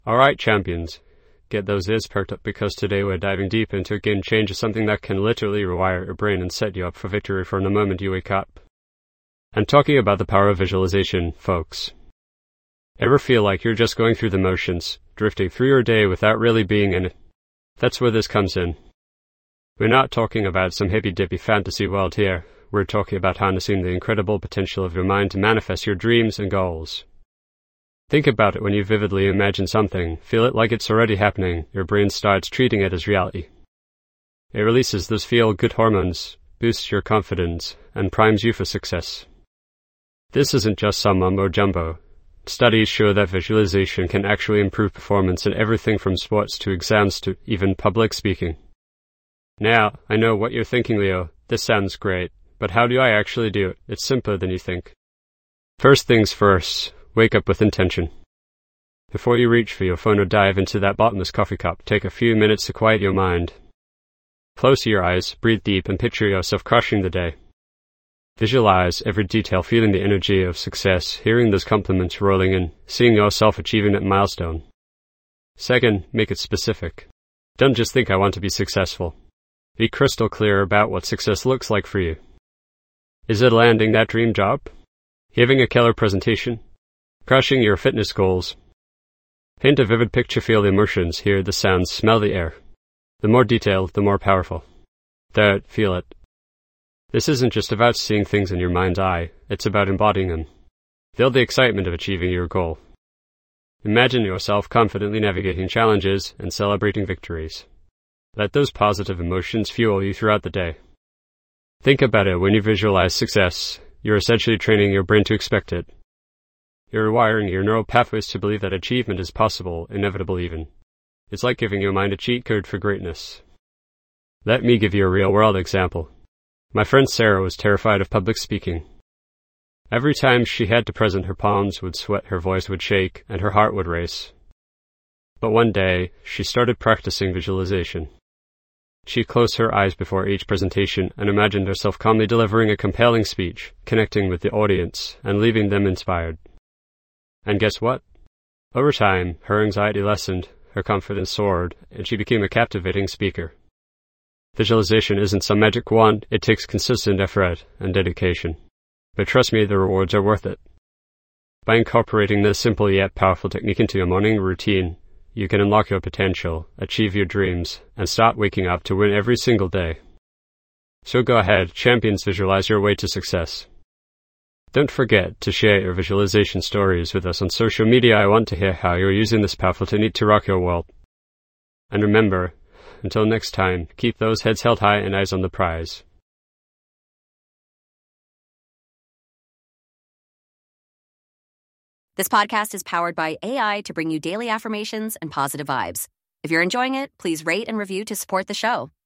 Alright, champions, get those ears perked up because today we're diving deep into a game changer, something that can literally rewire your brain and set you up for victory from the moment you wake up. I'm talking about the power of visualization, folks. Ever feel like you're just going through the motions, drifting through your day without really being in it? That's where this comes in. We're not talking about some hippy-dippy fantasy world here. We're talking about harnessing the incredible potential of your mind to manifest your dreams and goals. Think about it when you vividly imagine something, feel it like it's already happening, your brain starts treating it as reality. It releases those feel-good hormones, boosts your confidence, and primes you for success. This isn't just some mumbo-jumbo. Studies show that visualization can actually improve performance in everything from sports to exams to even public speaking. Now, I know what you're thinking, Leo. This sounds great, but how do I actually do it? It's simpler than you think. First things first, wake up with intention. Before you reach for your phone or dive into that bottomless coffee cup, take a few minutes to quiet your mind. Close your eyes, breathe deep, and picture yourself crushing the day. Visualize every detail, feeling the energy of success, hearing those compliments rolling in, seeing yourself achieving that milestone. Second, make it specific. Don't just think I want to be successful. Be crystal clear about what success looks like for you. Is it landing that dream job? Giving a killer presentation? Crushing your fitness goals? Paint a vivid picture, feel the emotions, hear the sounds, smell the air. The more detailed, the more powerful. Third, feel it. This isn't just about seeing things in your mind's eye, it's about embodying them. Feel the excitement of achieving your goal. Imagine yourself confidently navigating challenges and celebrating victories. Let those positive emotions fuel you throughout the day. Think about it, when you visualize success, you're essentially training your brain to expect it. You're rewiring your neural pathways to believe that achievement is possible, inevitable even. It's like giving your mind a cheat code for greatness. Let me give you a real-world example. My friend Sarah was terrified of public speaking. Every time she had to present, her palms would sweat, her voice would shake, and her heart would race. But one day, she started practicing visualization. She closed her eyes before each presentation and imagined herself calmly delivering a compelling speech, connecting with the audience, and leaving them inspired. And guess what? Over time, her anxiety lessened, her confidence soared, and she became a captivating speaker. Visualization isn't some magic wand, it takes consistent effort and dedication. But trust me, the rewards are worth it. By incorporating this simple yet powerful technique into your morning routine, you can unlock your potential, achieve your dreams, and start waking up to win every single day. So go ahead, champions, visualize your way to success. Don't forget to share your visualization stories with us on social media. I want to hear how you're using this powerful technique to rock your world. And remember, until next time, keep those heads held high and eyes on the prize. This podcast is powered by AI to bring you daily affirmations and positive vibes. If you're enjoying it, please rate and review to support the show.